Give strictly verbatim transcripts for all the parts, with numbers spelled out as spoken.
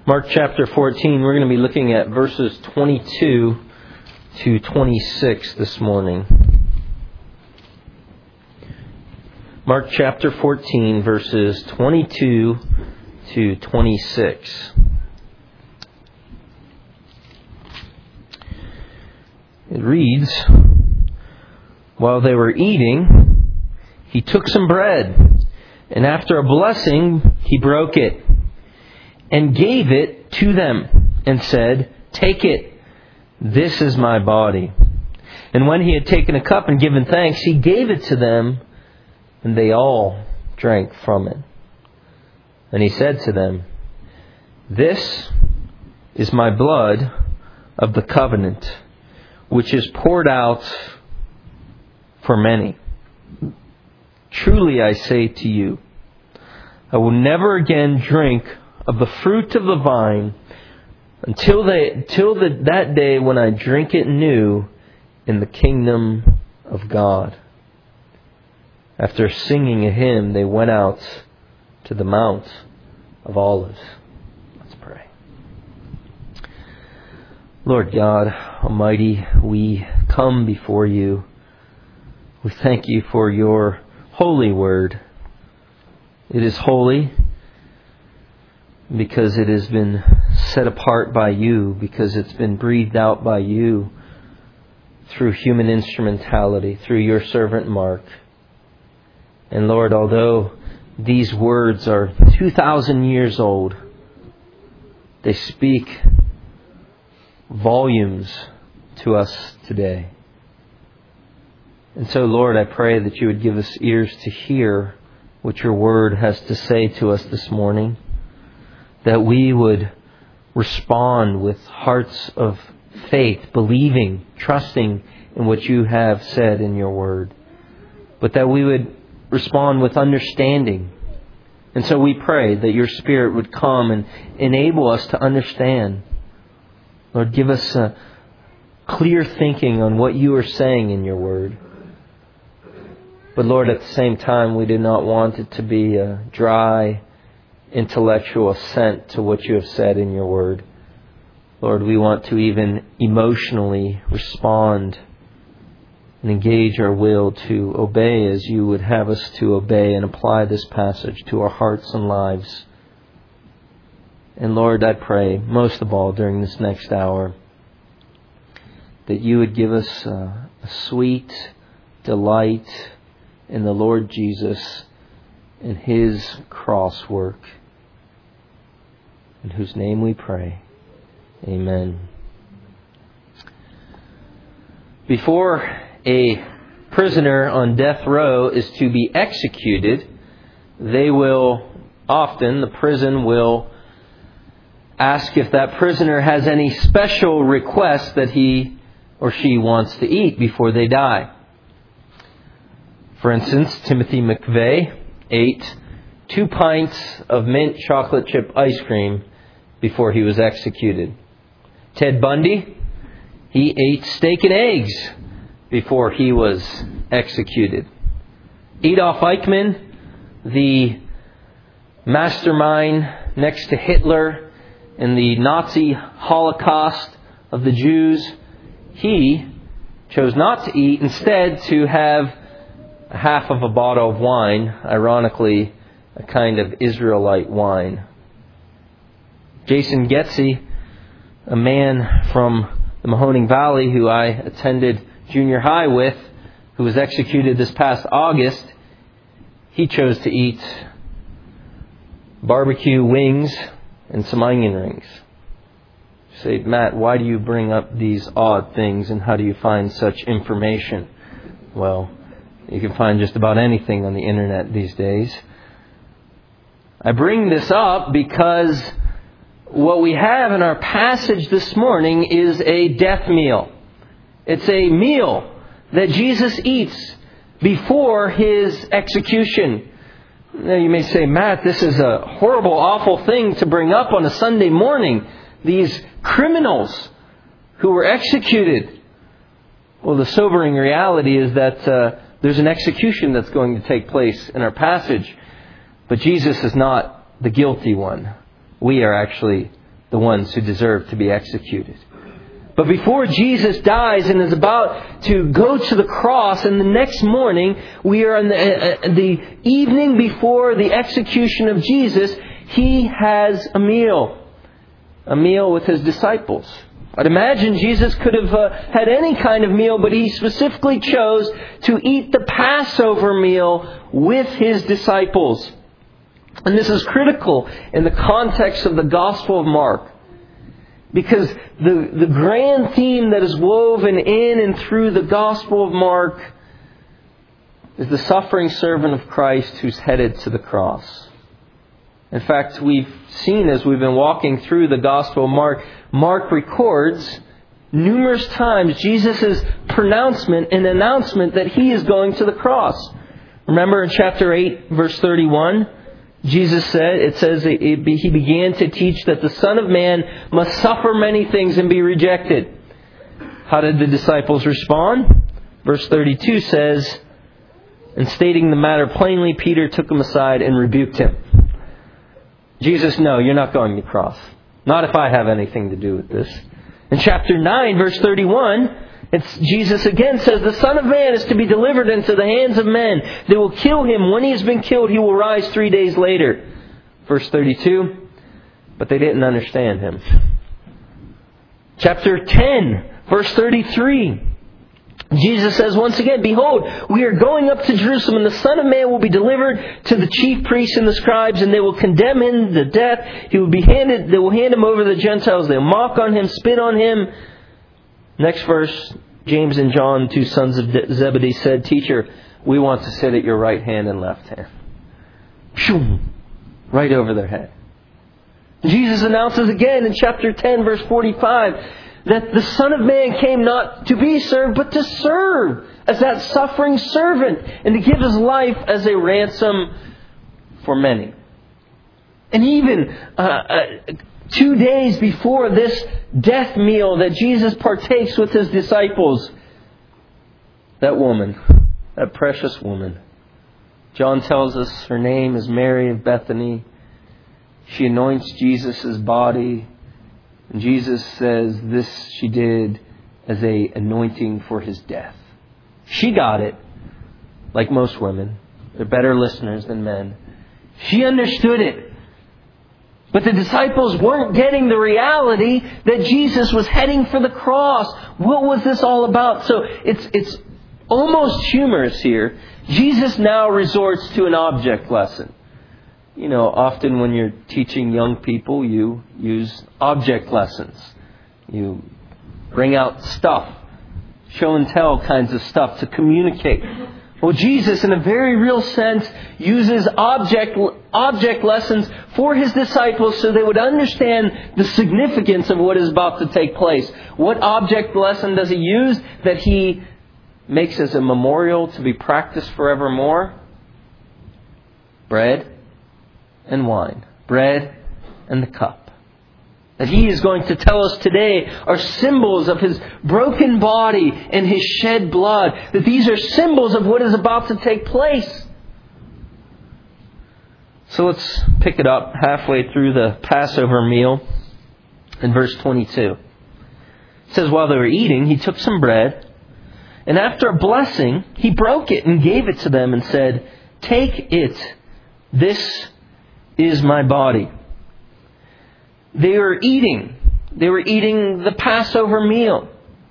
Mark chapter fourteen, we're going to be looking at verses twenty-two to twenty-six this morning. Mark chapter fourteen, verses twenty-two to twenty-six. It reads, "While they were eating, he took some bread, and after a blessing, he broke it, and gave it to them, and said, 'Take it, this is my body.' And when he had taken a cup and given thanks, he gave it to them, and they all drank from it. And he said to them, 'This is my blood of the covenant, which is poured out for many. Truly I say to you, I will never again drink of the fruit of the vine until they, till the, that day when I drink it new in the kingdom of God.' After singing a hymn, they went out to the Mount of Olives." Let's pray. Lord God Almighty, we come before you. We thank you for your holy word. It is holy because it has been set apart by you, because it's been breathed out by you through human instrumentality, through your servant Mark. And Lord, although these words are two thousand years old, they speak volumes to us today. And so, Lord, I pray that you would give us ears to hear what your word has to say to us this morning, that we would respond with hearts of faith, believing, trusting in what you have said in your word, but that we would respond with understanding. And so we pray that your Spirit would come and enable us to understand. Lord, give us a clear thinking on what you are saying in your word. But Lord, at the same time, we do not want it to be a dry, intellectual assent to what you have said in your word. Lord, we want to even emotionally respond and engage our will to obey as you would have us to obey, and apply this passage to our hearts and lives. And Lord, I pray, most of all during this next hour, that you would give us a, a sweet delight in the Lord Jesus and His cross work. In whose name we pray. Amen. Before a prisoner on death row is to be executed, they will often, the prison will ask if that prisoner has any special requests that he or she wants to eat before they die. For instance, Timothy McVeigh ate two pints of mint chocolate chip ice cream before he was executed. Ted Bundy, he ate steak and eggs before he was executed. Adolf Eichmann, the mastermind next to Hitler in the Nazi Holocaust of the Jews, he chose not to eat, instead to have half of a bottle of wine, ironically, a kind of Israelite wine. Jason Getze, a man from the Mahoning Valley who I attended junior high with, who was executed this past August, he chose to eat barbecue wings and some onion rings. You say, Matt, why do you bring up these odd things, and how do you find such information? Well, you can find just about anything on the internet these days. I bring this up because what we have in our passage this morning is a death meal. It's a meal that Jesus eats before His execution. Now you may say, Matt, this is a horrible, awful thing to bring up on a Sunday morning. These criminals who were executed. Well, the sobering reality is that uh, there's an execution that's going to take place in our passage. But Jesus is not the guilty one. We are actually the ones who deserve to be executed. But before Jesus dies and is about to go to the cross, and the next morning, we are in the, uh, the evening before the execution of Jesus, He has a meal. A meal with His disciples. I'd imagine Jesus could have uh, had any kind of meal, but He specifically chose to eat the Passover meal with His disciples. And this is critical in the context of the Gospel of Mark. Because the, the grand theme that is woven in and through the Gospel of Mark is the suffering servant of Christ who's headed to the cross. In fact, we've seen as we've been walking through the Gospel of Mark, Mark records numerous times Jesus' pronouncement and announcement that He is going to the cross. Remember in chapter eight, verse thirty-one, Jesus said, it says it, it, He began to teach that the Son of Man must suffer many things and be rejected. How did the disciples respond? Verse thirty-two says, and stating the matter plainly, Peter took Him aside and rebuked Him. Jesus, no, you're not going to the cross. Not if I have anything to do with this. In chapter nine, verse thirty-one, it's Jesus again says, the Son of Man is to be delivered into the hands of men. They will kill Him. When He has been killed, He will rise three days later. Verse thirty-two, but they didn't understand Him. Chapter ten, verse thirty-three. Jesus says once again, behold, we are going up to Jerusalem, and the Son of Man will be delivered to the chief priests and the scribes, and they will condemn Him to death. He will be handed, they will hand Him over to the Gentiles. They will mock on Him, spit on Him. Next verse, James and John, two sons of Zebedee, said, Teacher, we want to sit at your right hand and left hand. Shoom, right over their head. Jesus announces again in chapter ten, verse forty-five, that the Son of Man came not to be served, but to serve as that suffering servant and to give His life as a ransom for many. And even uh, uh, two days before this death meal that Jesus partakes with His disciples, that woman, that precious woman, John tells us her name is Mary of Bethany. She anoints Jesus' body. And Jesus says this she did as a anointing for His death. She got it, like most women. They're better listeners than men. She understood it. But the disciples weren't getting the reality that Jesus was heading for the cross. What was this all about? So it's it's almost humorous here. Jesus now resorts to an object lesson. You know, often when you're teaching young people, you use object lessons. You bring out stuff, show and tell kinds of stuff to communicate. Well, Jesus, in a very real sense, uses object object lessons for His disciples so they would understand the significance of what is about to take place. What object lesson does He use that He makes as a memorial to be practiced forevermore? Bread and wine. Bread and the cup. That He is going to tell us today are symbols of His broken body and His shed blood. That these are symbols of what is about to take place. So let's pick it up halfway through the Passover meal in verse twenty-two. It says, while they were eating, He took some bread, and after a blessing, He broke it and gave it to them and said, take it. This is my body. They were eating. They were eating the Passover meal.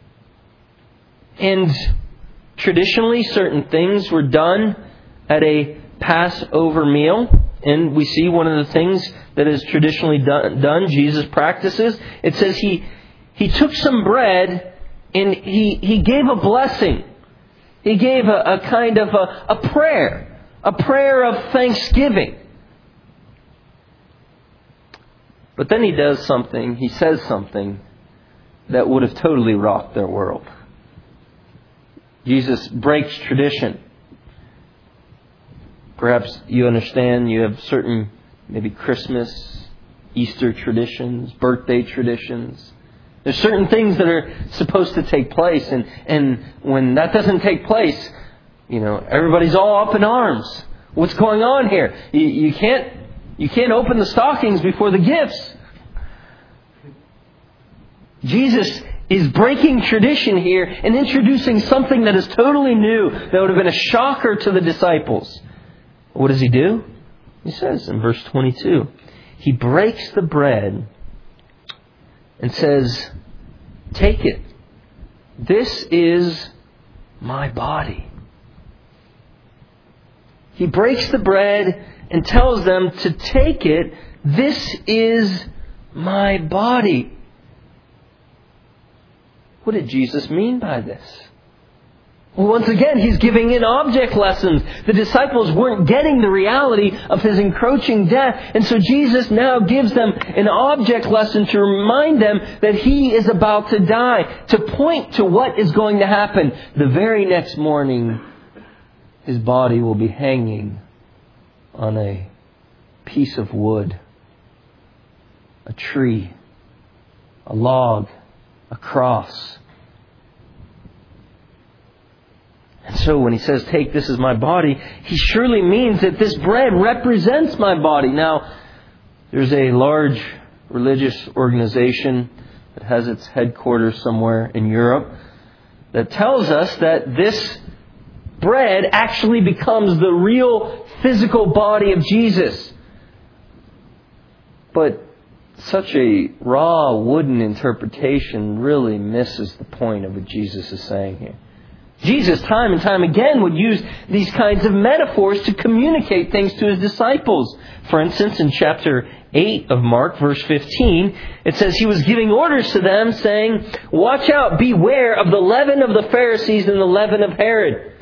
And traditionally, certain things were done at a Passover meal. And we see one of the things that is traditionally done, done Jesus practices. It says he he took some bread and he, he gave a blessing. He gave a, a kind of a, a prayer. A prayer of thanksgiving. But then He does something, He says something that would have totally rocked their world. Jesus breaks tradition. Perhaps you understand you have certain, maybe Christmas, Easter traditions, birthday traditions. There's certain things that are supposed to take place. And, and when that doesn't take place, you know, everybody's all up in arms. What's going on here? You, you can't You can't open the stockings before the gifts. Jesus is breaking tradition here and introducing something that is totally new, that would have been a shocker to the disciples. What does He do? He says in verse twenty-two, He breaks the bread and says, "Take it. This is my body." He breaks the bread and tells them to take it. This is my body. What did Jesus mean by this? Well, once again, He's giving in object lessons. The disciples weren't getting the reality of His encroaching death. And so Jesus now gives them an object lesson to remind them that He is about to die, to point to what is going to happen. The very next morning, His body will be hanging on a piece of wood, a tree, a log, a cross. And so when He says, "Take, this is my body," He surely means that this bread represents my body. Now, there's a large religious organization that has its headquarters somewhere in Europe that tells us that this bread actually becomes the real physical body of Jesus. But such a raw, wooden interpretation really misses the point of what Jesus is saying here. Jesus, time and time again, would use these kinds of metaphors to communicate things to His disciples. For instance, in chapter eight of Mark, verse fifteen, it says He was giving orders to them, saying, "Watch out, beware of the leaven of the Pharisees and the leaven of Herod."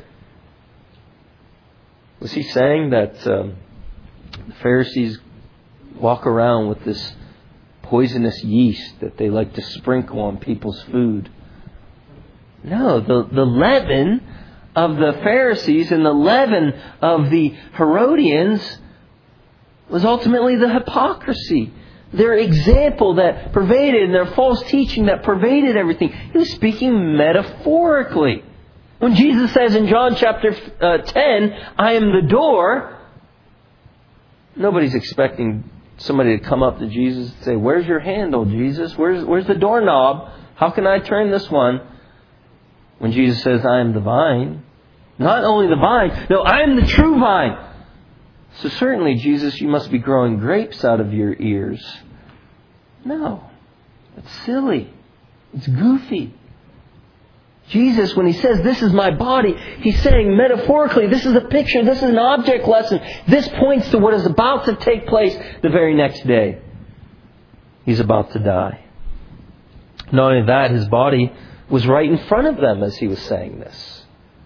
Was He saying that um, the Pharisees walk around with this poisonous yeast that they like to sprinkle on people's food? No, the, the leaven of the Pharisees and the leaven of the Herodians was ultimately the hypocrisy. Their example that pervaded, and their false teaching that pervaded everything. He was speaking metaphorically. When Jesus says in John chapter uh, ten, "I am the door," nobody's expecting somebody to come up to Jesus and say, "Where's your handle, Jesus? Where's, where's the doorknob? How can I turn this one?" When Jesus says, "I am the vine," not only the vine, no, I am the true vine. So certainly, Jesus, you must be growing grapes out of your ears. No, it's silly. It's goofy. Jesus, when He says, "This is my body," He's saying metaphorically, this is a picture, this is an object lesson. This points to what is about to take place the very next day. He's about to die. Not only that, His body was right in front of them as He was saying this.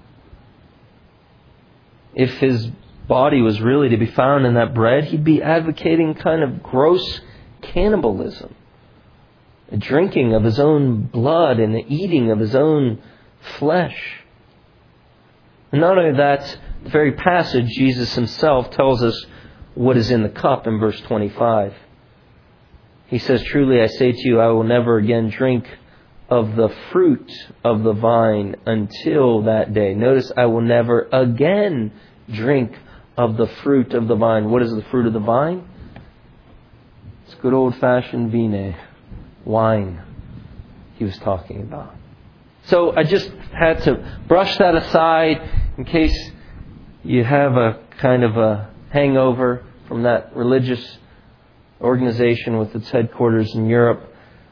If His body was really to be found in that bread, He'd be advocating kind of gross cannibalism. A drinking of His own blood and the eating of His own flesh. And not only that, the very passage, Jesus Himself tells us what is in the cup in verse twenty-five. He says, "Truly I say to you, I will never again drink of the fruit of the vine until that day." Notice, I will never again drink of the fruit of the vine. What is the fruit of the vine? It's good old-fashioned vine, wine He was talking about. So I just had to brush that aside in case you have a kind of a hangover from that religious organization with its headquarters in Europe.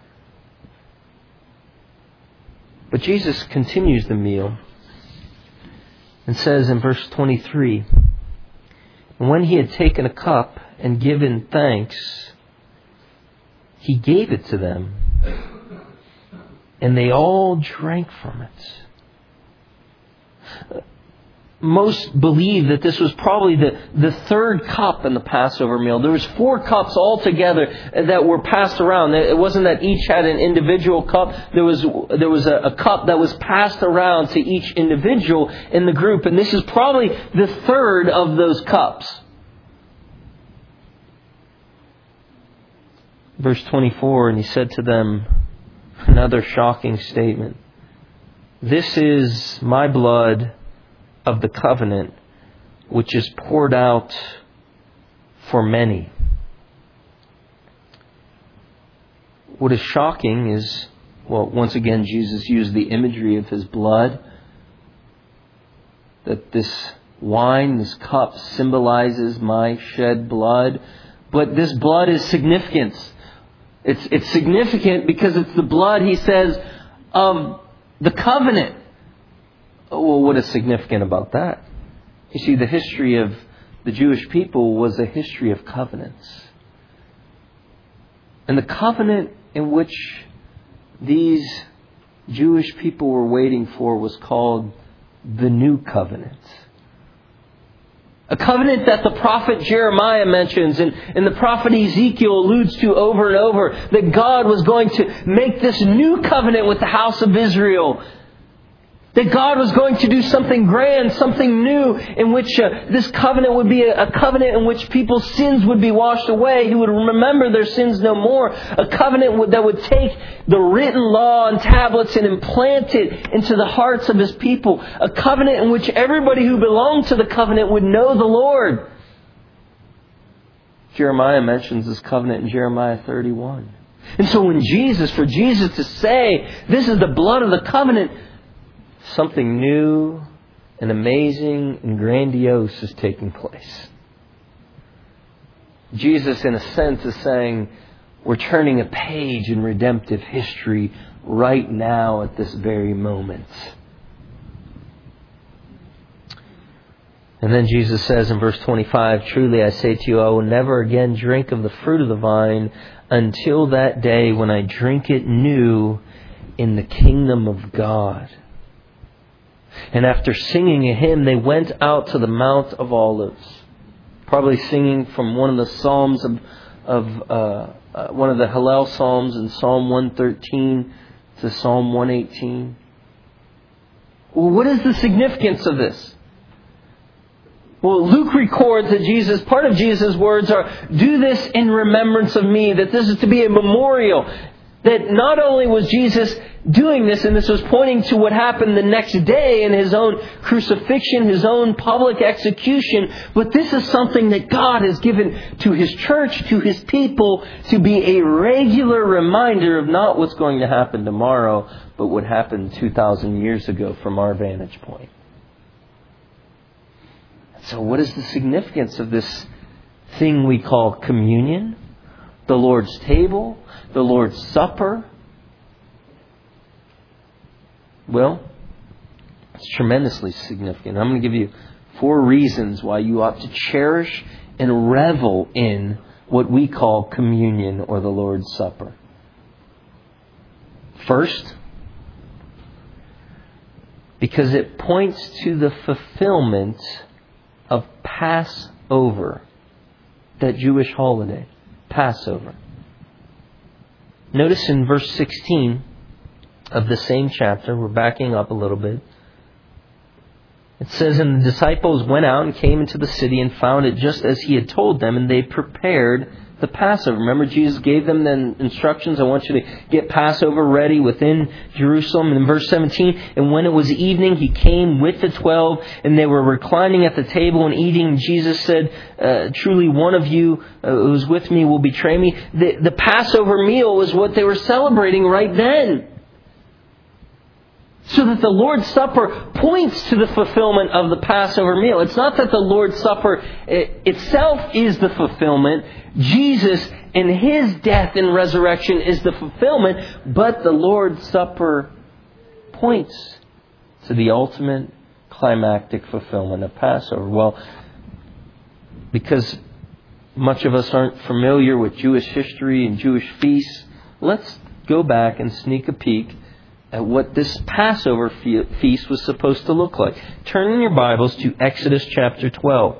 But Jesus continues the meal and says in verse twenty-three, "And when He had taken a cup and given thanks, He gave it to them, and they all drank from it." Most believe that this was probably the, the third cup in the Passover meal. There was four cups altogether that were passed around. It wasn't that each had an individual cup. There was there was a, a cup that was passed around to each individual in the group. And this is probably the third of those cups. Verse twenty-four, "And He said to them," another shocking statement, "This is my blood of the covenant, which is poured out for many." What is shocking is Well, once again, Jesus used the imagery of His blood. That this wine, this cup, symbolizes my shed blood. But this blood is significant. It's, it's significant because it's the blood, He says, of the covenant. Well, what is significant about that? You see, the history of the Jewish people was a history of covenants. And the covenant in which these Jewish people were waiting for was called the New Covenant. A covenant that the prophet Jeremiah mentions and, and the prophet Ezekiel alludes to over and over. That God was going to make this new covenant with the house of Israel. That God was going to do something grand, something new, in which uh, this covenant would be a, a covenant in which people's sins would be washed away, who would remember their sins no more. A covenant would, that would take the written law and tablets and implant it into the hearts of His people. A covenant in which everybody who belonged to the covenant would know the Lord. Jeremiah mentions this covenant in Jeremiah thirty-one. And so when Jesus, for Jesus to say, this is the blood of the covenant, something new and amazing and grandiose is taking place. Jesus, in a sense, is saying, we're turning a page in redemptive history right now at this very moment. And then Jesus says in verse twenty-five, truly I say to you, I will never again drink of the fruit of the vine until that day when I drink it new in the kingdom of God. And after singing a hymn, they went out to the Mount of Olives. Probably singing from one of the Psalms of, of uh, uh, one of the Hallel Psalms in Psalm one thirteen to Psalm one eighteen. Well, what is the significance of this? Well, Luke records that Jesus, part of Jesus' words are, do this in remembrance of me, that this is to be a memorial. That not only was Jesus doing this, and this was pointing to what happened the next day in His own crucifixion, His own public execution, but this is something that God has given to His church, to His people, to be a regular reminder of not what's going to happen tomorrow, but what happened two thousand years ago from our vantage point. So what is the significance of this thing we call communion? The Lord's table? The Lord's Supper? Well, it's tremendously significant. I'm going to give you four reasons why you ought to cherish and revel in what we call communion or the Lord's Supper. First, because it points to the fulfillment of Passover, that Jewish holiday, Passover. Notice in verse sixteen of the same chapter, we're backing up a little bit. It says, and the disciples went out and came into the city and found it just as He had told them, and they prepared the Passover. Remember, Jesus gave them the instructions, I want you to get Passover ready within Jerusalem. And in verse seventeen, and when it was evening, He came with the twelve, and they were reclining at the table and eating. Jesus said, uh, truly one of you uh, who is with me will betray me. The, the Passover meal was what they were celebrating right then. So that the Lord's Supper points to the fulfillment of the Passover meal. It's not that the Lord's Supper itself is the fulfillment. Jesus and His death and resurrection is the fulfillment. But the Lord's Supper points to the ultimate climactic fulfillment of Passover. Well, because much of us aren't familiar with Jewish history and Jewish feasts, let's go back and sneak a peek at what this Passover feast was supposed to look like. Turn in your Bibles to Exodus chapter twelve.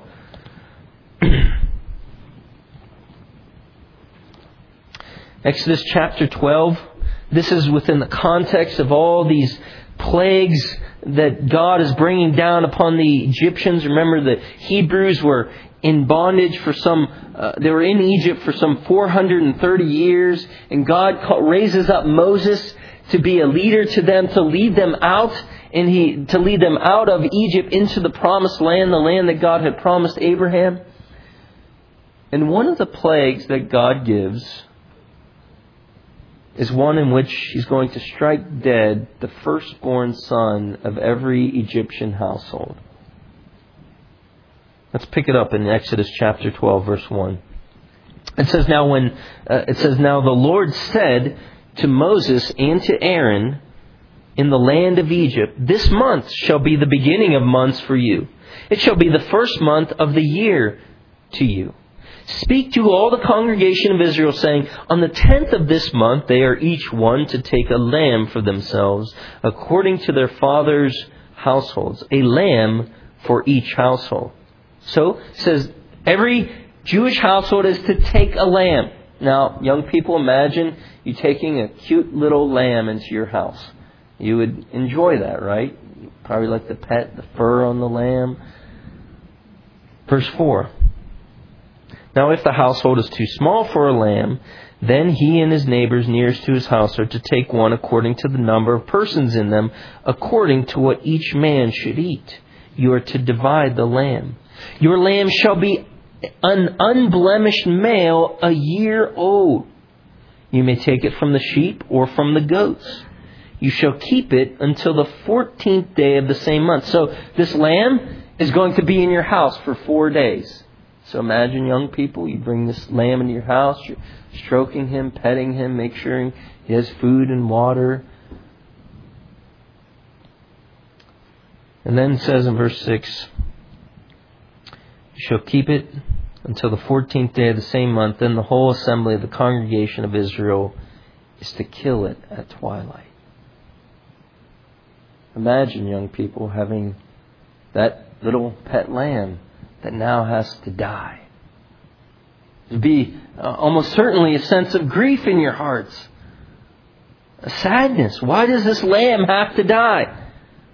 Exodus chapter twelve. This is within the context of all these plagues that God is bringing down upon the Egyptians. Remember, the Hebrews were in bondage for some, uh, they were in Egypt for some four hundred thirty years. And God raises up Moses to be a leader to them, to lead them out, and he to lead them out of Egypt into the promised land, the land that God had promised Abraham. And one of the plagues that God gives is one in which He's going to strike dead the firstborn son of every Egyptian household. Let's pick it up in Exodus chapter twelve, verse one. It says, now when uh, it says, now the Lord said to Moses and to Aaron in the land of Egypt, this month shall be the beginning of months for you. It shall be the first month of the year to you. Speak to all the congregation of Israel, saying, on the tenth of this month they are each one to take a lamb for themselves, according to their fathers' households, a lamb for each household. So, it says, every Jewish household is to take a lamb. Now, young people, imagine you taking a cute little lamb into your house. You would enjoy that, right? You'd probably like to pet the fur on the lamb. Verse four. Now, if the household is too small for a lamb, then he and his neighbors nearest to his house are to take one according to the number of persons in them, according to what each man should eat. You are to divide the lamb. Your lamb shall be an unblemished male, a year old. You may take it from the sheep or from the goats. You shall keep it until the fourteenth day of the same month. So this lamb is going to be in your house for four days. So imagine, young people, you bring this lamb into your house, you're stroking him, petting him, make sure he has food and water. And then it says in verse six, you shall keep it until the fourteenth day of the same month. Then the whole assembly of the congregation of Israel is to kill it at twilight. Imagine, young people, having that little pet lamb that now has to die. There'd be uh, almost certainly a sense of grief in your hearts. A sadness. Why does this lamb have to die?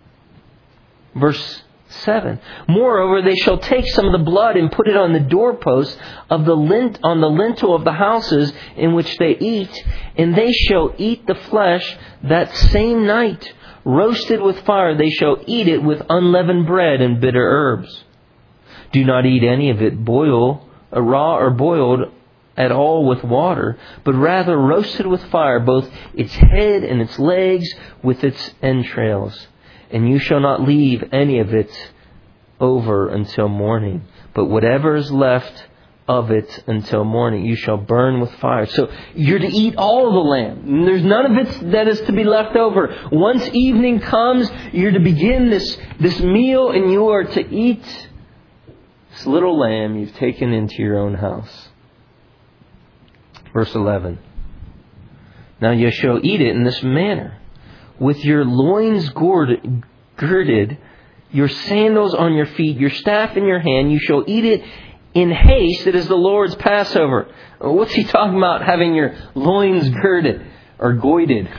Verse seven. Moreover, they shall take some of the blood and put it on the doorposts of the lint on the lintel of the houses in which they eat, and they shall eat the flesh that same night. Roasted with fire, they shall eat it with unleavened bread and bitter herbs. Do not eat any of it boiled, raw or boiled at all with water, but rather roasted with fire, both its head and its legs with its entrails. And you shall not leave any of it over until morning, but whatever is left of it until morning you shall burn with fire. So you're to eat all of the lamb. There's none of it that is to be left over. Once evening comes, you're to begin this, this meal, and you are to eat this little lamb you've taken into your own house. Verse eleven. Now you shall eat it in this manner. With your loins girded, your sandals on your feet, your staff in your hand, you shall eat it in haste. It is the Lord's Passover. What's he talking about, having your loins girded or goided?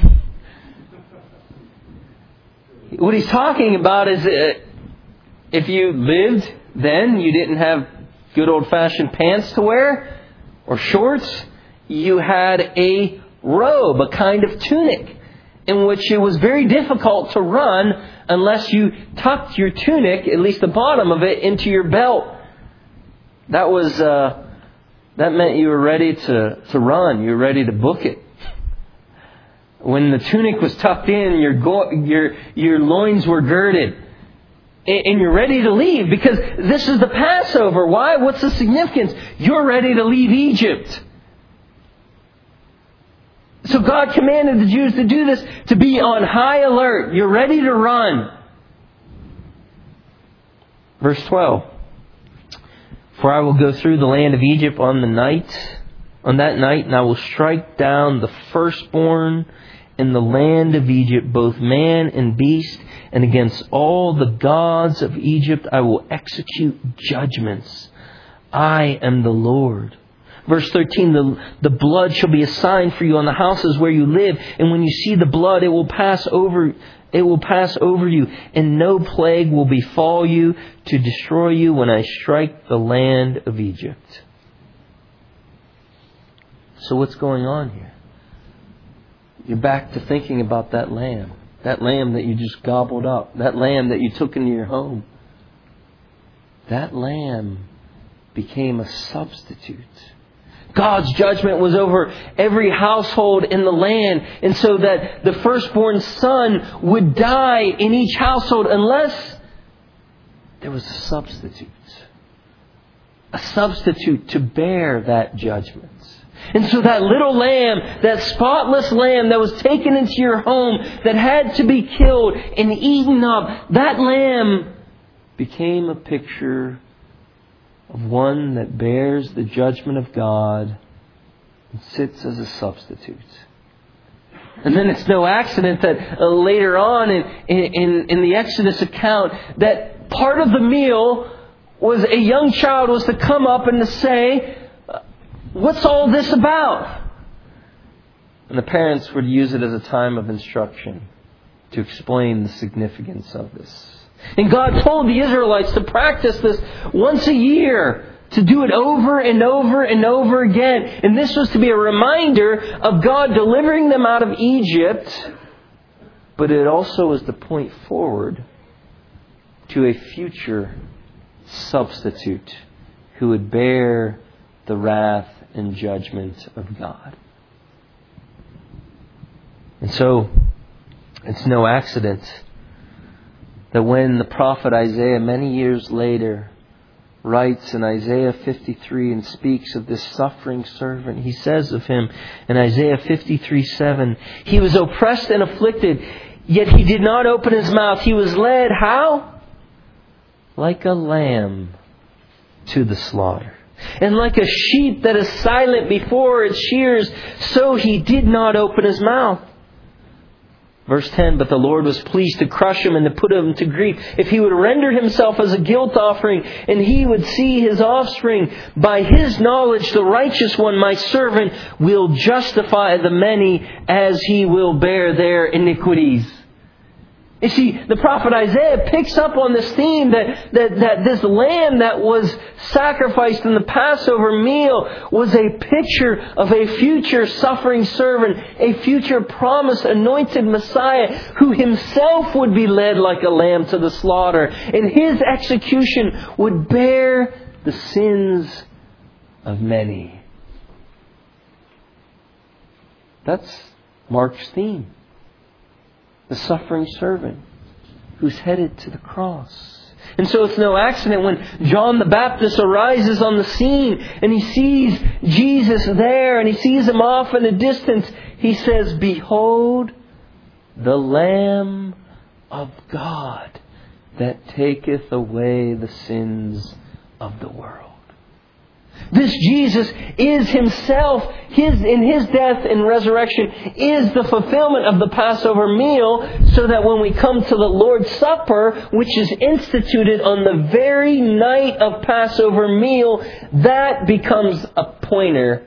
What he's talking about is uh, if you lived then, you didn't have good old-fashioned pants to wear or shorts. You had a robe, a kind of tunic, in which it was very difficult to run unless you tucked your tunic, at least the bottom of it, into your belt. That was uh, that meant you were ready to, to run. You were ready to book it. When the tunic was tucked in, your go- your your loins were girded, and you're ready to leave, because this is the Passover. Why? What's the significance? You're ready to leave Egypt. So God commanded the Jews to do this, to be on high alert. You're ready to run. Verse twelve. For I will go through the land of Egypt on the night, on that night, and I will strike down the firstborn in the land of Egypt, both man and beast, and against all the gods of Egypt I will execute judgments. I am the Lord. Verse thirteen, the, the blood shall be a sign for you on the houses where you live, and when you see the blood, it will pass over It will pass over you, and no plague will befall you to destroy you when I strike the land of Egypt. So what's going on here? You're back to thinking about that lamb. That lamb that you just gobbled up. That lamb that you took into your home. That lamb became a substitute. God's judgment was over every household in the land. And so that the firstborn son would die in each household unless there was a substitute. A substitute to bear that judgment. And so that little lamb, that spotless lamb that was taken into your home, that had to be killed and eaten up, that lamb became a picture of one that bears the judgment of God and sits as a substitute. And then it's no accident that uh, later on in, in, in the Exodus account, that part of the meal was a young child was to come up and to say, "What's all this about?" And the parents would use it as a time of instruction to explain the significance of this. And God told the Israelites to practice this once a year, to do it over and over and over again. And this was to be a reminder of God delivering them out of Egypt, but it also was to point forward to a future substitute who would bear the wrath and judgment of God. And so, it's no accident that when the prophet Isaiah, many years later, writes in Isaiah fifty-three and speaks of this suffering servant, he says of him in Isaiah fifty-three seven, "He was oppressed and afflicted, yet He did not open His mouth. He was led," how? "Like a lamb to the slaughter. And like a sheep that is silent before its shears, so He did not open His mouth." Verse ten, "But the Lord was pleased to crush him and to put him to grief. If He would render Himself as a guilt offering, and He would see His offspring, by His knowledge the righteous one, my servant, will justify the many as He will bear their iniquities." You see, the prophet Isaiah picks up on this theme that, that, that this lamb that was sacrificed in the Passover meal was a picture of a future suffering servant, a future promised anointed Messiah who Himself would be led like a lamb to the slaughter. And His execution would bear the sins of many. That's Mark's theme. The suffering servant who's headed to the cross. And so it's no accident when John the Baptist arises on the scene and he sees Jesus there and he sees Him off in the distance, he says, "Behold, the Lamb of God that taketh away the sins of the world." This Jesus is Himself, His in His death and resurrection, is the fulfillment of the Passover meal, so that when we come to the Lord's Supper, which is instituted on the very night of Passover meal, that becomes a pointer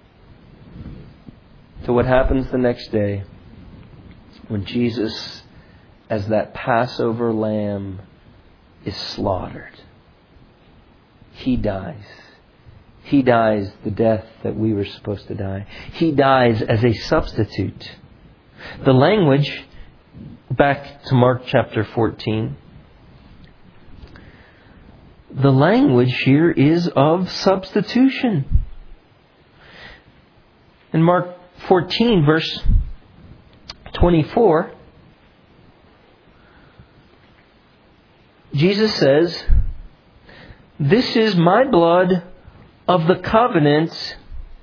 to what happens the next day when Jesus, as that Passover lamb, is slaughtered. He dies. He dies the death that we were supposed to die. He dies as a substitute. The language, back to Mark chapter fourteen, the language here is of substitution. In Mark fourteen, verse twenty-four, Jesus says, "This is my blood of the covenant,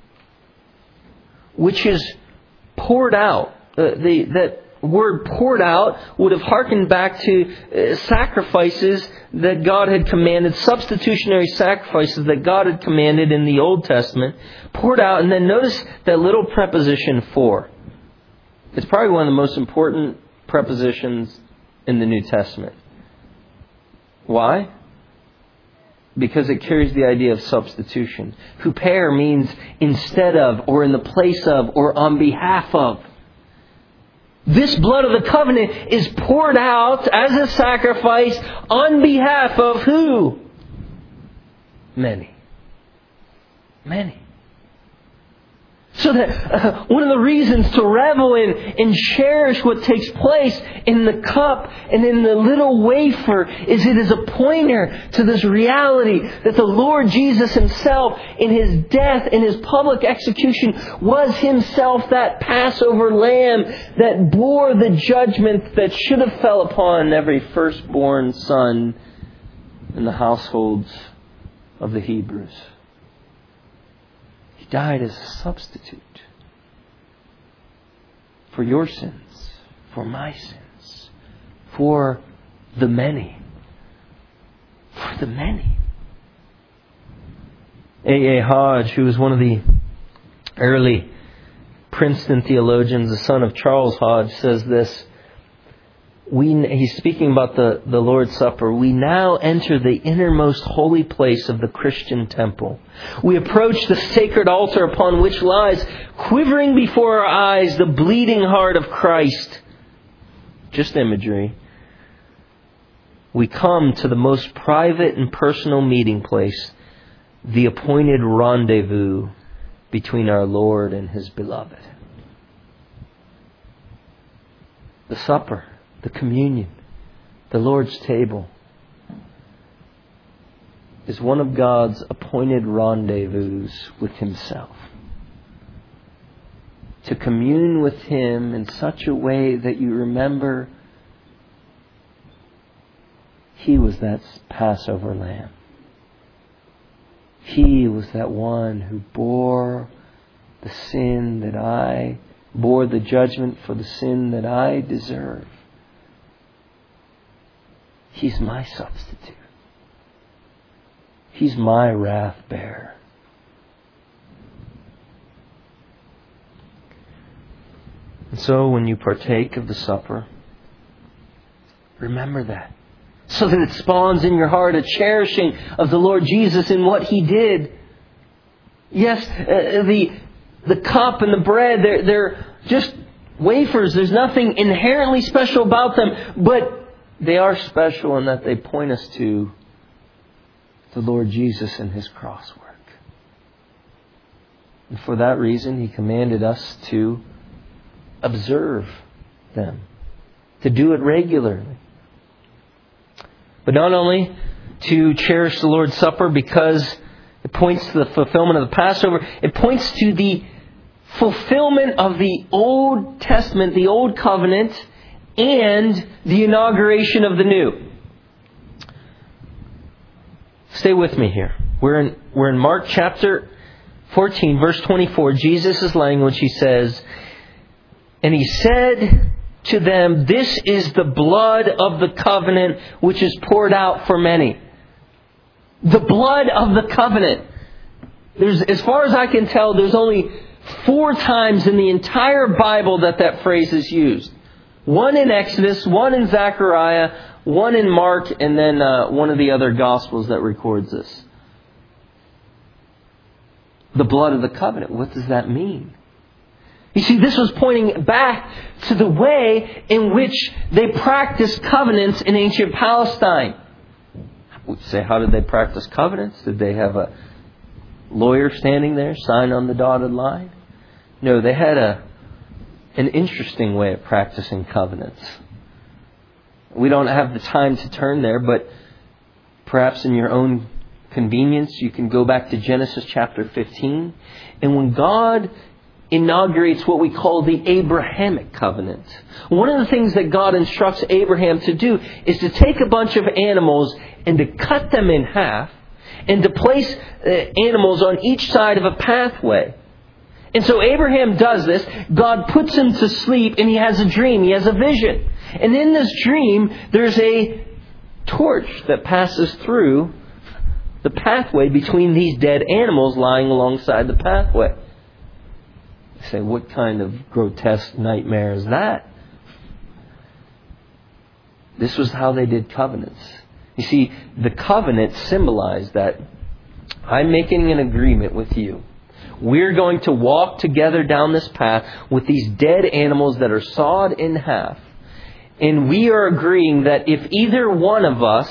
which is poured out." Uh, the, that word "poured out" would have hearkened back to uh, sacrifices that God had commanded, substitutionary sacrifices that God had commanded in the Old Testament. Poured out, and then notice that little preposition "for." It's probably one of the most important prepositions in the New Testament. Why? Because it carries the idea of substitution. Huper means instead of, or in the place of, or on behalf of. This blood of the covenant is poured out as a sacrifice on behalf of who? Many. Many. So that uh, one of the reasons to revel in and cherish what takes place in the cup and in the little wafer is it is a pointer to this reality that the Lord Jesus Himself in His death, in His public execution, was Himself that Passover lamb that bore the judgment that should have fell upon every firstborn son in the households of the Hebrews. He died as a substitute for your sins, for my sins, for the many. For the many. A A Hodge, who was one of the early Princeton theologians, the son of Charles Hodge, says this. We, he's speaking about the, the Lord's Supper. We now enter the innermost holy place of the Christian temple. We approach the sacred altar upon which lies, quivering before our eyes, the bleeding heart of Christ. Just imagery. We come to the most private and personal meeting place, the appointed rendezvous between our Lord and His beloved. The supper. The communion, the Lord's table, is one of God's appointed rendezvous with Himself. To commune with Him in such a way that you remember He was that Passover lamb. He was that one who bore the sin that I, bore the judgment for the sin that I deserve. He's my substitute. He's my wrath bearer. And so when you partake of the supper, remember that. So that it spawns in your heart a cherishing of the Lord Jesus and what He did. Yes, uh, the the cup and the bread, they're, they're just wafers. There's nothing inherently special about them, but they are special in that they point us to the Lord Jesus and His cross work. And for that reason, He commanded us to observe them, to do it regularly. But not only to cherish the Lord's Supper because it points to the fulfillment of the Passover, it points to the fulfillment of the Old Testament, the Old Covenant, and the inauguration of the new. Stay with me here. We're in, we're in Mark chapter fourteen, verse twenty-four. Jesus' language, He says, and He said to them, this is the blood of the covenant which is poured out for many. The blood of the covenant. There's, as far as I can tell, there's only four times in the entire Bible that that phrase is used. One in Exodus, one in Zechariah, one in Mark, and then uh, one of the other Gospels that records this. The blood of the covenant. What does that mean? You see, this was pointing back to the way in which they practiced covenants in ancient Palestine. We'd say, how did they practice covenants? Did they have a lawyer standing there, sign on the dotted line? No, they had a an interesting way of practicing covenants. We don't have the time to turn there, but perhaps in your own convenience, you can go back to Genesis chapter fifteen. And when God inaugurates what we call the Abrahamic covenant, one of the things that God instructs Abraham to do is to take a bunch of animals and to cut them in half and to place uh, animals on each side of a pathway. And so Abraham does this. God puts him to sleep and he has a dream. He has a vision. And in this dream, there's a torch that passes through the pathway between these dead animals lying alongside the pathway. You say, what kind of grotesque nightmare is that? This was how they did covenants. You see, the covenant symbolized that I'm making an agreement with you. We're going to walk together down this path with these dead animals that are sawed in half. And we are agreeing that if either one of us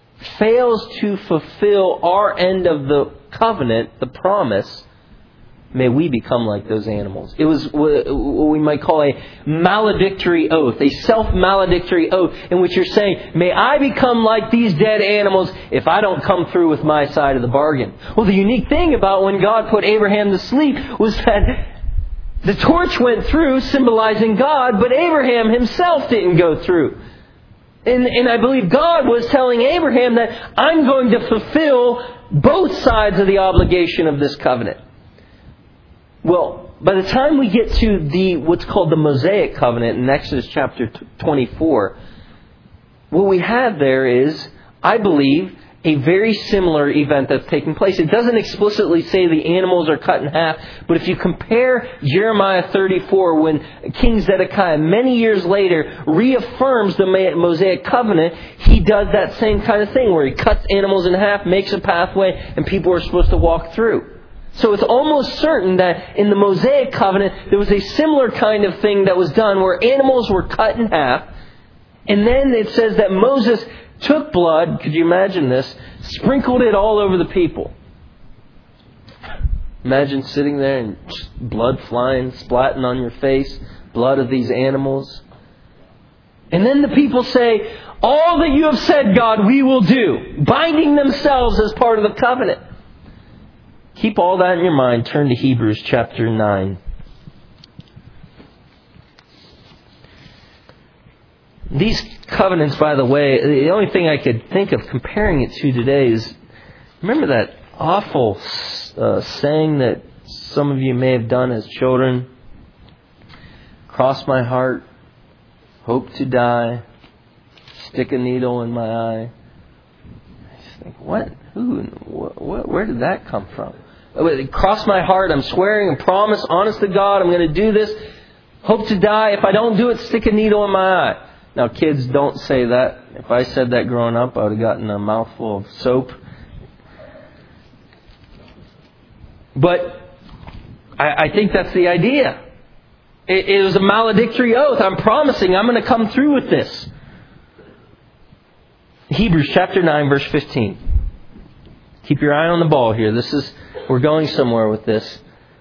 fails to fulfill our end of the covenant, the promise, may we become like those animals. It was what we might call a maledictory oath, a self-maledictory oath in which you're saying, may I become like these dead animals if I don't come through with my side of the bargain. Well, the unique thing about when God put Abraham to sleep was that the torch went through, symbolizing God, but Abraham himself didn't go through. And, and I believe God was telling Abraham that I'm going to fulfill both sides of the obligation of this covenant. Well, by the time we get to the what's called the Mosaic covenant in Exodus chapter twenty-four, what we have there is, I believe, a very similar event that's taking place. It doesn't explicitly say the animals are cut in half, but if you compare Jeremiah thirty-four, when King Zedekiah many years later reaffirms the Mosaic covenant, he does that same kind of thing where he cuts animals in half, makes a pathway, and people are supposed to walk through. So it's almost certain that in the Mosaic covenant there was a similar kind of thing that was done where animals were cut in half, and then it says that Moses took blood, could you imagine this, sprinkled it all over the people. Imagine sitting there and blood flying, splatting on your face, blood of these animals. And then the people say, all that you have said, God, we will do, binding themselves as part of the covenant. Keep all that in your mind. Turn to Hebrews chapter nine. These covenants, by the way, the only thing I could think of comparing it to today is, remember that awful uh, saying that some of you may have done as children? Cross my heart, hope to die, stick a needle in my eye. I just think, what? Who? What, where did that come from? Cross my heart, I'm swearing and promise, honest to God, I'm going to do this. Hope to die. If I don't do it, stick a needle in my eye. Now, kids, don't say that. If I said that growing up, I would have gotten a mouthful of soap. But I, I think that's the idea. It, it was a maledictory oath. I'm promising I'm going to come through with this. Hebrews chapter nine, verse fifteen. Keep your eye on the ball here. This is, we're going somewhere with this.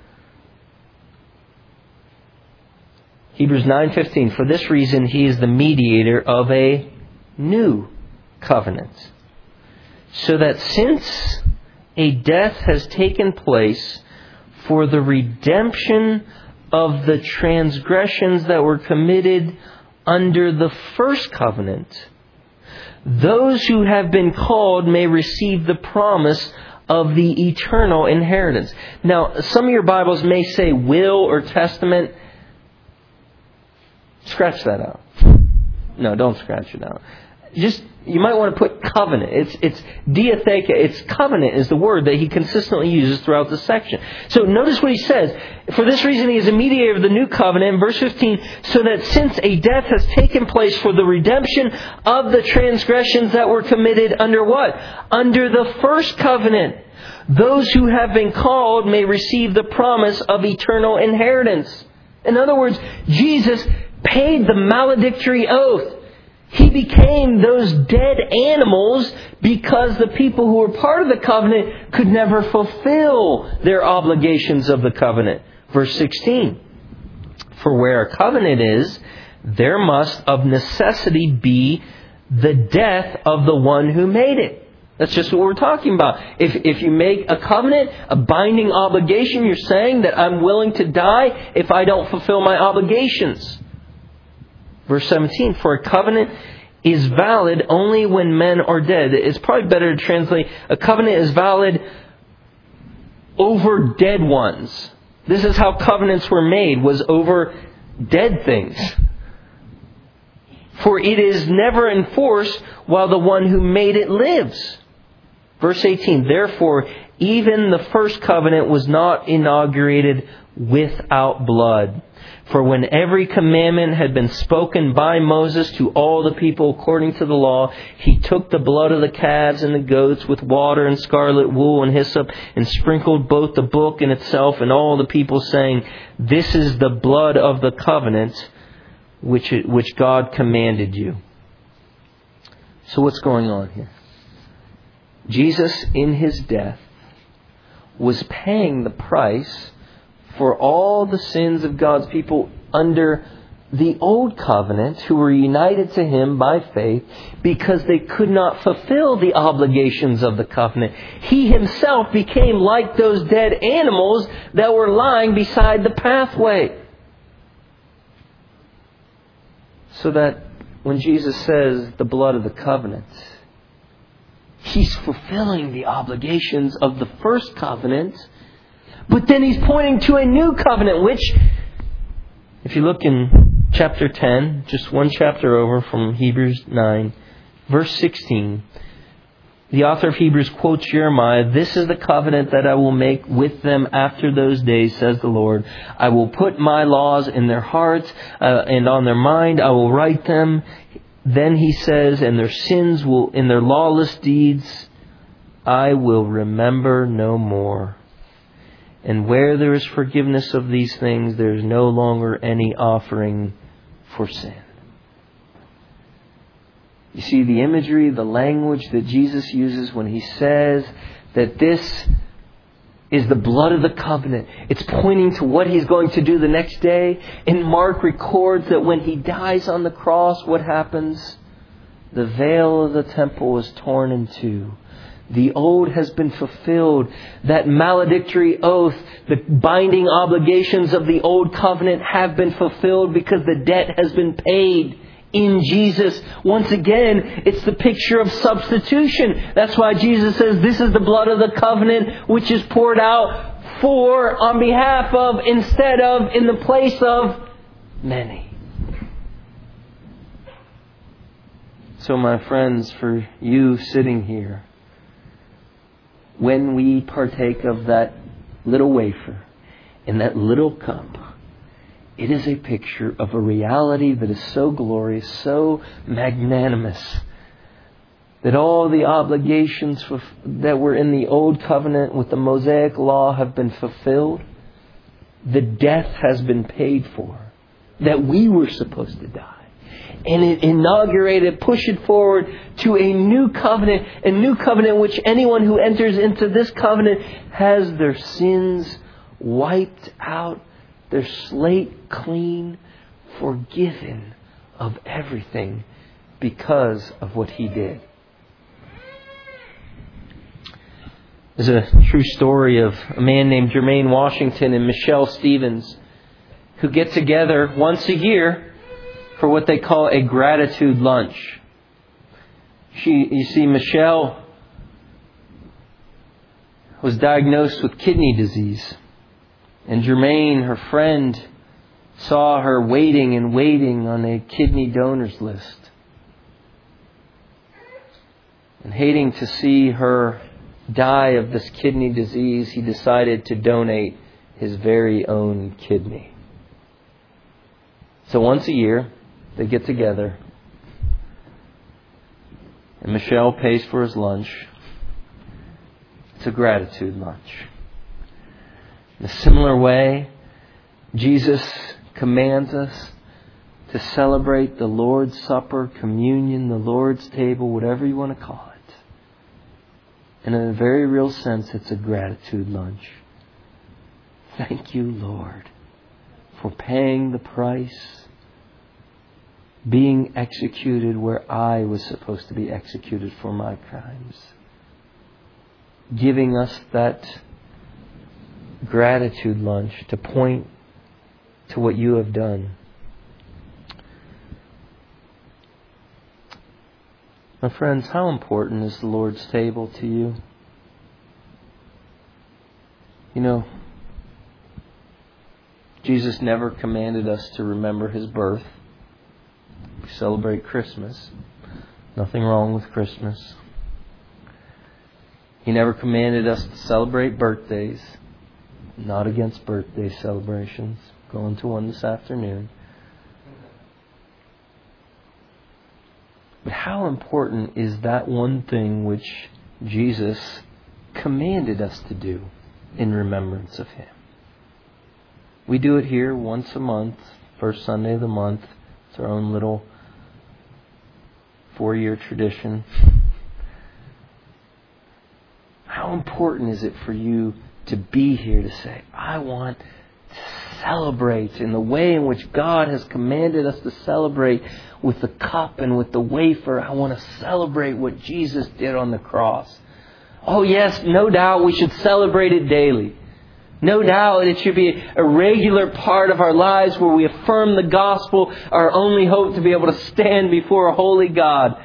Hebrews nine fifteen. For this reason, he is the mediator of a new covenant, so that since a death has taken place for the redemption of the transgressions that were committed under the first covenant, those who have been called may receive the promise of the eternal inheritance. Now, some of your Bibles may say will or testament. Scratch that out. No, don't scratch it out. Just, you might want to put covenant. It's it's diatheka. It's covenant is the word that he consistently uses throughout the section. So notice what he says. For this reason he is a mediator of the new covenant. In verse fifteen, so that since a death has taken place for the redemption of the transgressions that were committed under what? Under the first covenant, those who have been called may receive the promise of eternal inheritance. In other words, Jesus paid the maledictory oath. He became those dead animals because the people who were part of the covenant could never fulfill their obligations of the covenant. Verse sixteen. For where a covenant is, there must of necessity be the death of the one who made it. That's just what we're talking about. If if you make a covenant, a binding obligation, you're saying that I'm willing to die if I don't fulfill my obligations. Verse seventeen, for a covenant is valid only when men are dead. It's probably better to translate, a covenant is valid over dead ones. This is how covenants were made, was over dead things. For it is never enforced while the one who made it lives. Verse eighteen, therefore, even the first covenant was not inaugurated without blood. For when every commandment had been spoken by Moses to all the people according to the law, he took the blood of the calves and the goats with water and scarlet wool and hyssop and sprinkled both the book and itself and all the people, saying, this is the blood of the covenant which which God commanded you. So what's going on here? Jesus, in his death, was paying the price for all the sins of God's people under the old covenant who were united to Him by faith because they could not fulfill the obligations of the covenant. He Himself became like those dead animals that were lying beside the pathway. So that when Jesus says the blood of the covenant, He's fulfilling the obligations of the first covenant, but then He's pointing to a new covenant, which, if you look in chapter ten, just one chapter over from Hebrews nine, verse sixteen, the author of Hebrews quotes Jeremiah, "This is the covenant that I will make with them after those days, says the Lord. I will put my laws in their hearts uh, and on their mind I will write them." Then he says, "And their sins will, in their lawless deeds, I will remember no more. And where there is forgiveness of these things, there is no longer any offering for sin." You see the imagery, the language that Jesus uses when He says that this is the blood of the covenant. It's pointing to what He's going to do the next day. And Mark records that when He dies on the cross, what happens? The veil of the temple is torn in two. The old has been fulfilled. That maledictory oath, the binding obligations of the old covenant have been fulfilled because the debt has been paid in Jesus. Once again, it's the picture of substitution. That's why Jesus says this is the blood of the covenant which is poured out for, on behalf of, instead of, in the place of many. So my friends, for you sitting here, when we partake of that little wafer in that little cup, it is a picture of a reality that is so glorious, so magnanimous, that all the obligations that were in the old covenant with the Mosaic law have been fulfilled. The death has been paid for that we were supposed to die. And it inaugurated, pushed it forward to a new covenant, a new covenant which anyone who enters into this covenant has their sins wiped out, their slate clean, forgiven of everything because of what He did. There's a true story of a man named Jermaine Washington and Michelle Stevens who get together once a year for what they call a gratitude lunch. She, you see, Michelle was diagnosed with kidney disease. And Jermaine, her friend, saw her waiting and waiting on a kidney donors list. And hating to see her die of this kidney disease, he decided to donate his very own kidney. So once a year, they get together. And Michelle pays for his lunch. It's a gratitude lunch. In a similar way, Jesus commands us to celebrate the Lord's Supper, communion, the Lord's table, whatever you want to call it. And in a very real sense, it's a gratitude lunch. Thank you, Lord, for paying the price, being executed where I was supposed to be executed for my crimes, giving us that gratitude lunch to point to what you have done. My friends, how important is the Lord's table to you? You know, Jesus never commanded us to remember His birth. We celebrate Christmas. Nothing wrong with Christmas. He never commanded us to celebrate birthdays. Not against birthday celebrations. Going to one this afternoon. But how important is that one thing which Jesus commanded us to do in remembrance of Him? We do it here once a month, first Sunday of the month. It's our own little four-year tradition. How important is it for you to be here to say, I want celebrate in the way in which God has commanded us to celebrate with the cup and with the wafer. I want to celebrate what Jesus did on the cross. Oh yes, no doubt we should celebrate it daily. No doubt it should be a regular part of our lives where we affirm the gospel, our only hope to be able to stand before a holy God.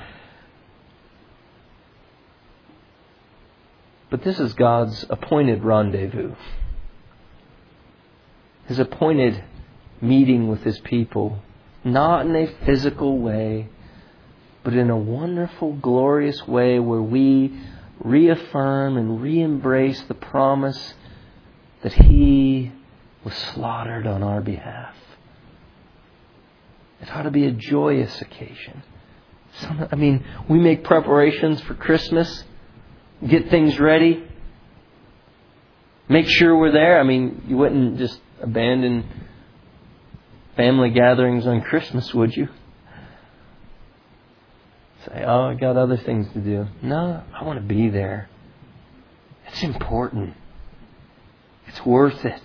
But this is God's appointed rendezvous. His appointed meeting with His people. Not in a physical way, but in a wonderful, glorious way where we reaffirm and re-embrace the promise that He was slaughtered on our behalf. It ought to be a joyous occasion. Some, I mean, we make preparations for Christmas, get things ready, make sure we're there. I mean, you wouldn't just abandon family gatherings on Christmas, would you? Say, oh, I got other things to do. No, I want to be there. It's important. It's worth it.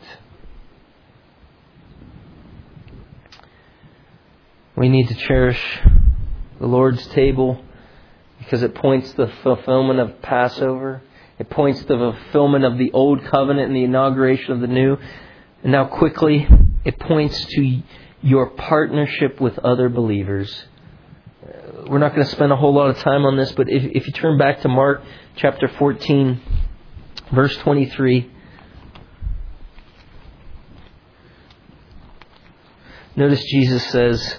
We need to cherish the Lord's table because it points to the fulfillment of Passover. It points to the fulfillment of the Old Covenant and the inauguration of the New. And now quickly, it points to your partnership with other believers. We're not going to spend a whole lot of time on this, but if, if you turn back to Mark chapter fourteen, verse twenty-three, notice Jesus says,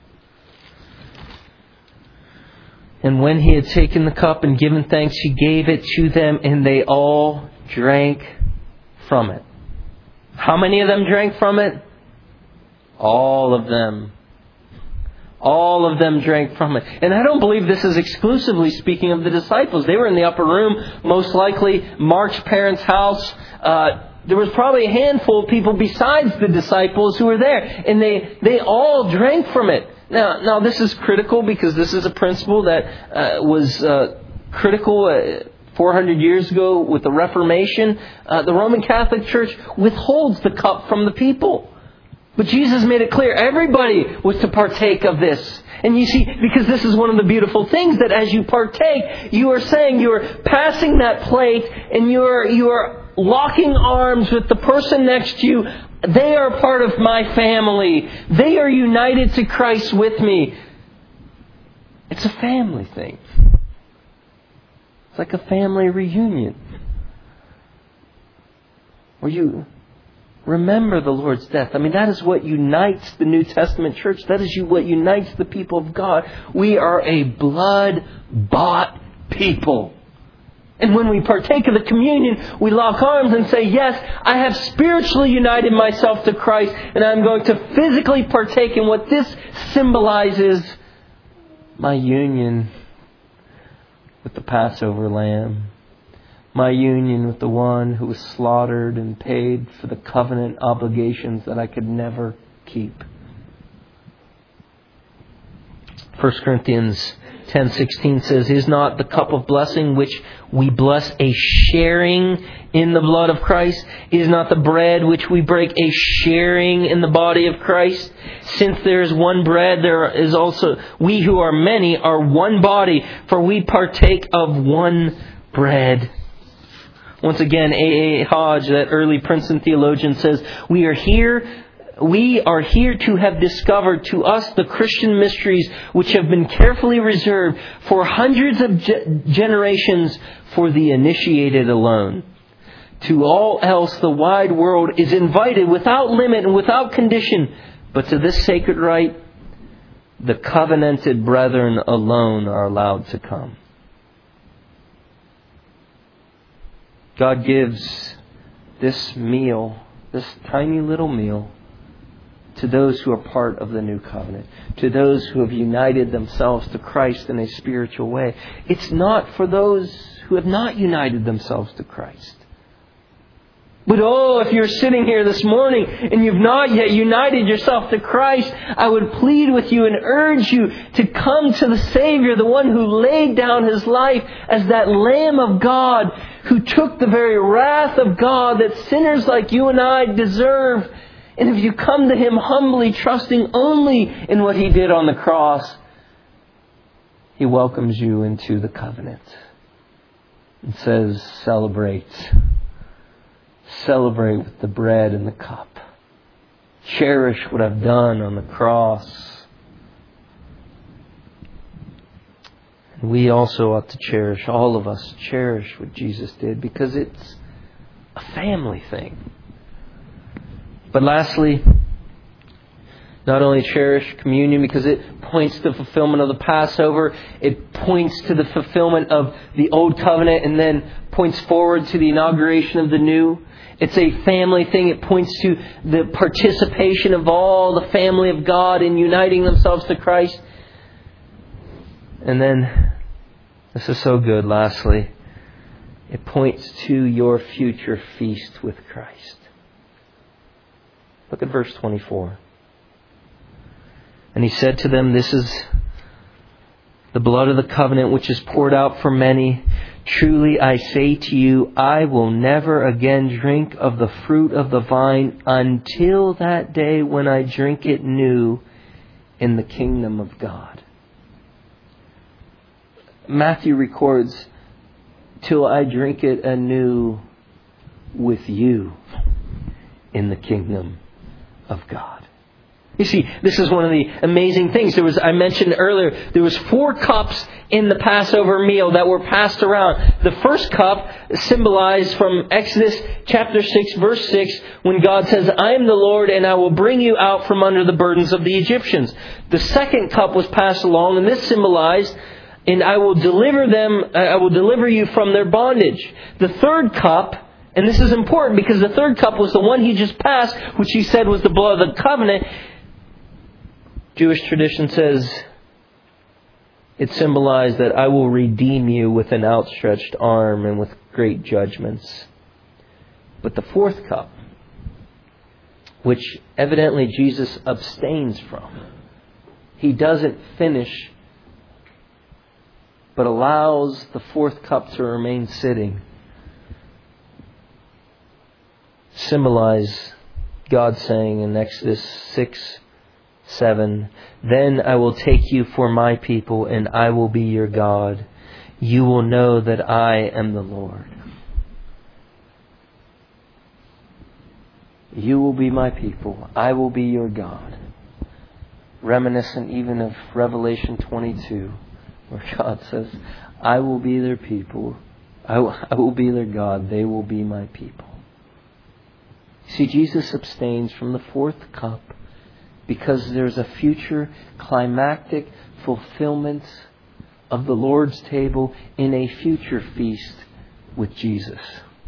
"And when He had taken the cup and given thanks, He gave it to them, and they all drank from it." How many of them drank from it? All of them. All of them drank from it. And I don't believe this is exclusively speaking of the disciples. They were in the upper room, most likely Mark's parents' house. Uh, there was probably a handful of people besides the disciples who were there. And they, they all drank from it. Now, now this is critical because this is a principle that uh, was uh, critical uh, four hundred years ago with the Reformation. Uh, the Roman Catholic Church withholds the cup from the people. But Jesus made it clear everybody was to partake of this. And you see, because this is one of the beautiful things, that as you partake, you are saying you are passing that plate and you are, you are locking arms with the person next to you. They are part of my family. They are united to Christ with me. It's a family thing. It's like a family reunion. Where you remember the Lord's death. I mean, that is what unites the New Testament church. That is what unites the people of God. We are a blood-bought people. And when we partake of the communion, we lock arms and say, yes, I have spiritually united myself to Christ, and I'm going to physically partake in what this symbolizes, my union with the Passover lamb. My union with the one who was slaughtered and paid for the covenant obligations that I could never keep. First Corinthians ten sixteen says, "Is not the cup of blessing which we bless a sharing in the blood of Christ? Is not the bread which we break a sharing in the body of Christ? Since there is one bread, there is also, we who are many are one body, for we partake of one bread." Once again, A A Hodge, that early Princeton theologian, says, We are here We are here to have discovered to us the Christian mysteries which have been carefully reserved for hundreds of ge- generations for the initiated alone. To all else, the wide world is invited without limit and without condition. But to this sacred rite, the covenanted brethren alone are allowed to come. God gives this meal, this tiny little meal, to those who are part of the new covenant, to those who have united themselves to Christ in a spiritual way. It's not for those who have not united themselves to Christ. But oh, if you're sitting here this morning and you've not yet united yourself to Christ, I would plead with you and urge you to come to the Savior, the one who laid down His life as that Lamb of God, who took the very wrath of God that sinners like you and I deserve, And if you come to Him humbly, trusting only in what He did on the cross, He welcomes you into the covenant and says, celebrate. Celebrate with the bread and the cup. Cherish what I've done on the cross. And we also ought to cherish, all of us cherish what Jesus did, because it's a family thing. But lastly, not only cherish communion because it points to the fulfillment of the Passover, it points to the fulfillment of the Old Covenant and then points forward to the inauguration of the New. It's a family thing. It points to the participation of all the family of God in uniting themselves to Christ. And then, this is so good, lastly, it points to your future feast with Christ. Look at verse twenty-four. And He said to them, this is the blood of the covenant which is poured out for many. Truly I say to you, I will never again drink of the fruit of the vine until that day when I drink it new in the kingdom of God. Matthew records, till I drink it anew with you in the kingdom of God. You see, this is one of the amazing things. There was, I mentioned earlier, there was four cups in the Passover meal that were passed around. The first cup symbolized from Exodus chapter six, verse six, when God says, I am the Lord and I will bring you out from under the burdens of the Egyptians. The second cup was passed along, and this symbolized, and I will deliver them, I will deliver you from their bondage. The third cup, and this is important because the third cup was the one He just passed, which He said was the blood of the covenant. Jewish tradition says it symbolized that I will redeem you with an outstretched arm and with great judgments. But the fourth cup, which evidently Jesus abstains from, He doesn't finish, but allows the fourth cup to remain sitting, symbolize God saying in Exodus six, seven, then I will take you for my people and I will be your God. You will know that I am the Lord. You will be my people. I will be your God. Reminiscent even of Revelation twenty-two, where God says, I will be their people. I will, I will be their God. They will be my people. See, Jesus abstains from the fourth cup because there's a future climactic fulfillment of the Lord's table in a future feast with Jesus.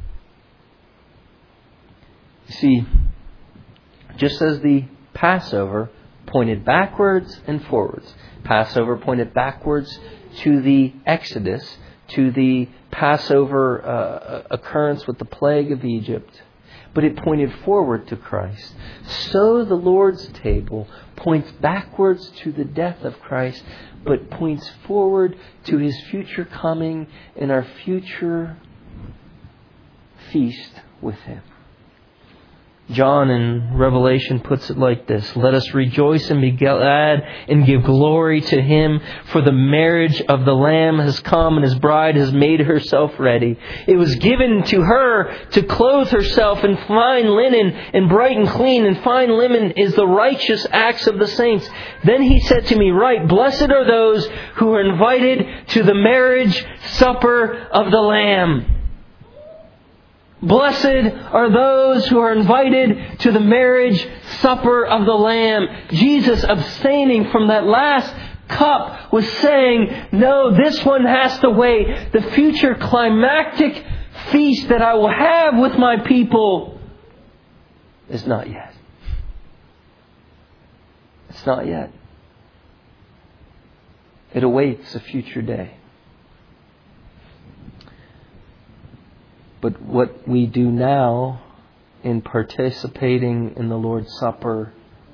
You see, just as the Passover pointed backwards and forwards, Passover pointed backwards to the Exodus, to the Passover uh, occurrence with the plague of Egypt, but it pointed forward to Christ. So the Lord's table points backwards to the death of Christ, but points forward to His future coming and our future feast with Him. John in Revelation puts it like this: let us rejoice and be glad and give glory to Him, for the marriage of the Lamb has come and His bride has made herself ready. It was given to her to clothe herself in fine linen and bright and clean, and fine linen is the righteous acts of the saints. Then He said to me, write, blessed are those who are invited to the marriage supper of the Lamb. Blessed are those who are invited to the marriage supper of the Lamb. Jesus, abstaining from that last cup, was saying, no, this one has to wait. The future climactic feast that I will have with my people is not yet. It's not yet. It awaits a future day. But what we do now in participating in the Lord's Supper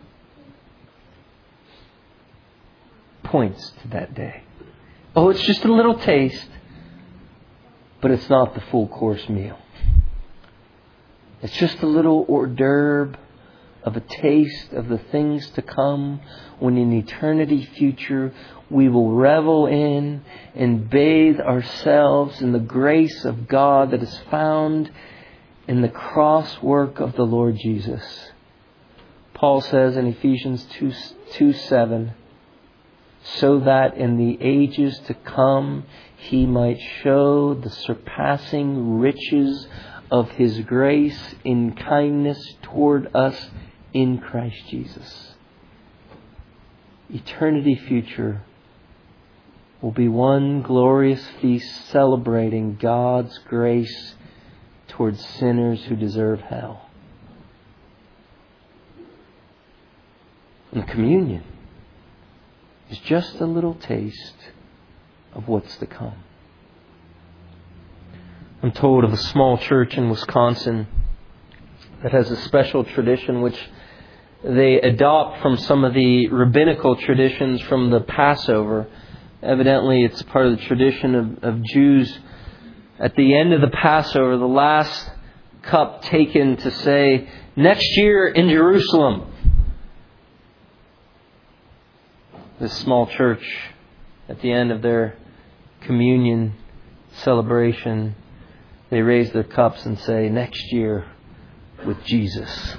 points to that day. Oh, it's just a little taste, but it's not the full course meal. It's just a little hors d'oeuvre, of a taste of the things to come, when in eternity future we will revel in and bathe ourselves in the grace of God that is found in the cross work of the Lord Jesus. Paul says in Ephesians two seven, so that in the ages to come He might show the surpassing riches of His grace in kindness toward us in Christ Jesus. Eternity future will be one glorious feast celebrating God's grace towards sinners who deserve hell. And communion is just a little taste of what's to come. I'm told of a small church in Wisconsin that has a special tradition which they adopt from some of the rabbinical traditions from the Passover. Evidently, it's part of the tradition of, of Jews. At the end of the Passover, the last cup taken to say, next year in Jerusalem. This small church, at the end of their communion celebration, they raise their cups and say, next year with Jesus.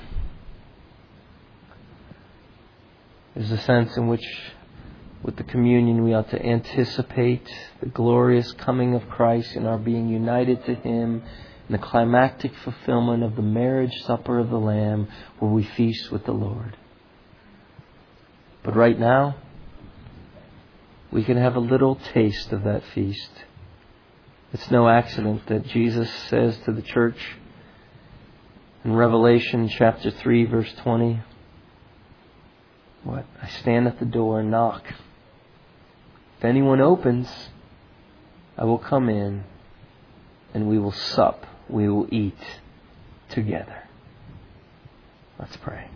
There's a sense in which, with the communion, we ought to anticipate the glorious coming of Christ and our being united to Him in the climactic fulfillment of the marriage supper of the Lamb, where we feast with the Lord. But right now, we can have a little taste of that feast. It's no accident that Jesus says to the church in Revelation chapter three, verse twenty, what? I stand at the door and knock. If anyone opens, I will come in and we will sup, we will eat together. Let's pray.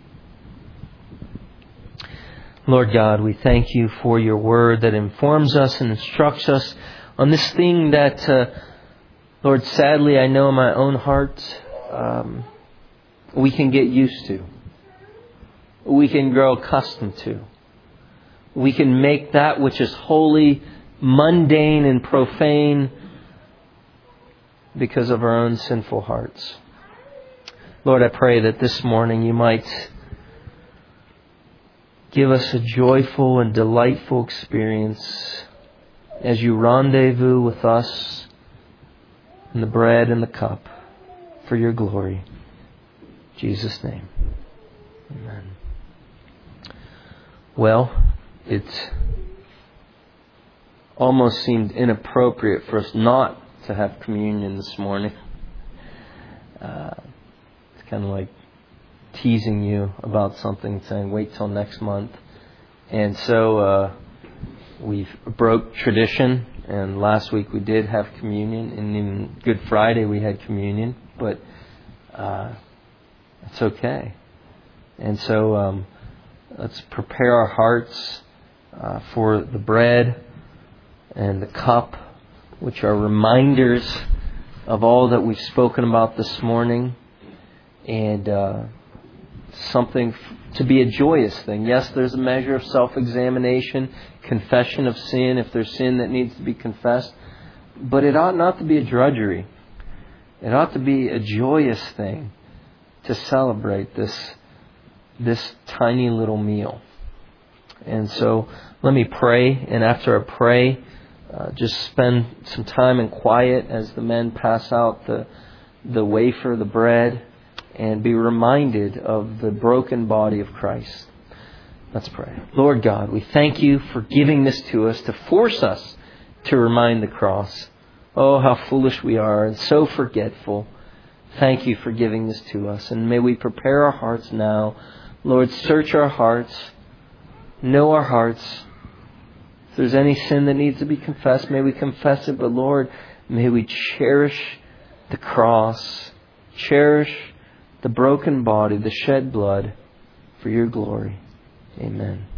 Lord God, we thank You for Your word that informs us and instructs us on this thing that, uh, Lord, sadly, I know in my own heart, um, we can get used to. We can grow accustomed to. We can make that which is holy, mundane and profane because of our own sinful hearts. Lord, I pray that this morning You might give us a joyful and delightful experience as You rendezvous with us in the bread and the cup for Your glory. In Jesus' name. Amen. Well, it almost seemed inappropriate for us not to have communion this morning. Uh, it's kind of like teasing you about something, saying wait till next month. And so uh, we've broke tradition, and last week we did have communion, and even Good Friday we had communion, but uh, it's okay. And so um, let's prepare our hearts uh, for the bread and the cup, which are reminders of all that we've spoken about this morning, and uh, something f- to be a joyous thing. Yes, there's a measure of self-examination, confession of sin, if there's sin that needs to be confessed, but it ought not to be a drudgery. It ought to be a joyous thing to celebrate this this tiny little meal. And so let me pray, and after I pray, uh, just spend some time in quiet as the men pass out the the wafer, the bread, and be reminded of the broken body of Christ. Let's pray. Lord God, we thank You for giving this to us to force us to remind the cross. Oh, how foolish we are and so forgetful. Thank You for giving this to us. And may we prepare our hearts now. Lord, search our hearts. Know our hearts. If there's any sin that needs to be confessed, may we confess it. But Lord, may we cherish the cross. Cherish the broken body, the shed blood for Your glory. Amen.